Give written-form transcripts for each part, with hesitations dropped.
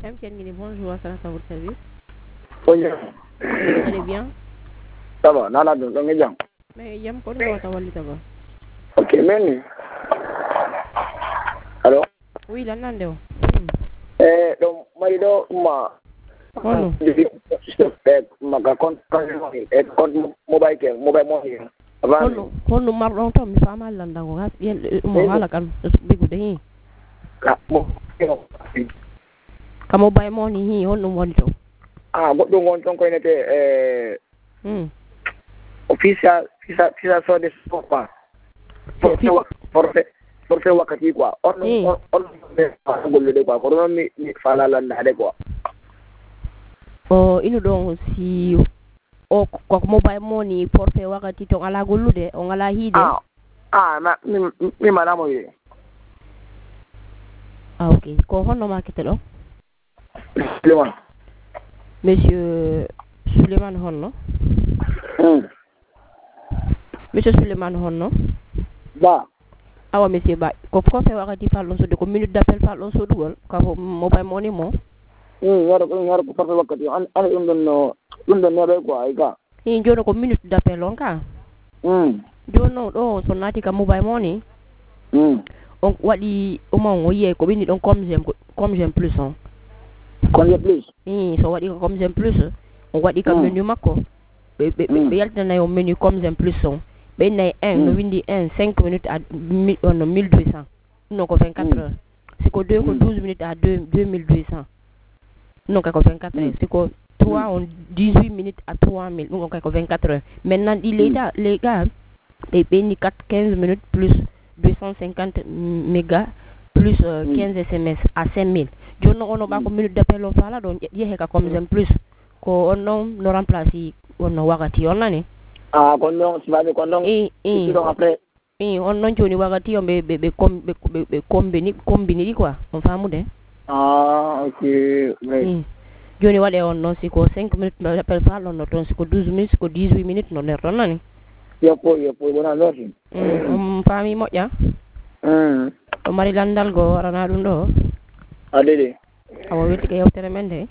MTN Guinée, bonjour, ça va votre service? Bonjour. Vous allez bien? Ça va, nana do ngi jam. Mais yam ko ni wata wali taba. Ok, meni. Allô? Oui, lan nan dew. Donc marido ma Hono. maka compte mobile ke mobile money. Hono marlon to mi fama lan dango ha mo hala kan bigu de Ka mo. ka mobile money hi hono woni to. Ah, goddo ngon ton ko nete official so de sopa. Forse wakati quoi. On gollude quoi. Ko non mi fala lan de quoi. Inu don si o ko mobile money porte wakati to ala gollude o ngala hide. Ma mi madamo yi. Ok. Ko hono maketelo? Suleiman. Monsieur Suleiman Honno. Monsieur Suleiman Honno. Ba. Awa monsieur Ba. Ko fe wakati falon so de ko minute d'appel falon so dugol ka mobile money mo. Yaro ko farta wakati an no nebe ko ay ka. Jono ko minute d'appel on ka. Jono do so nati ka mobile money. On wadi o ma on ye ko bini don comme j'aime plus on. Comme j'aime plus. So wadi ko comme j'aime plus. On wadi ka menu makko. Be yalta na yo menu comme j'aime plus on. Be nay 1 no windi 1 5 minutes à 1200. Non ko 24 heures. C'est ko 2 ko 12 minutes à 2200. Non ko 24 heures. C'est ko 3 on 18 minutes à 3000. Non ko 24 heures. Maintenant les gars et ni 15 minutes plus 250 mégas plus 15 SMS à 5000. Jono ono ba ko minute d'appel on fala don yehe ka comme j'aime plus ko ono no remplacer ono wakati on nani. Kon non sibabe kon non. Après. On non joni wakati on be combini di quoi. On famu de. Ok. Joni wade on non siko 5 minutes d'appel fala on non siko 12 minutes ko 18 minutes non ner ton nani. Yopo bona merci. Fami moƴƴa. O mari landal go warana ɗum ɗo. Adede. Awa welti ko yewtere men de.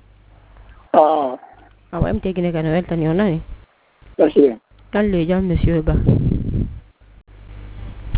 Awa MTN Guinée kane weltani on nani. Merci. Alle jam monsieur Ba.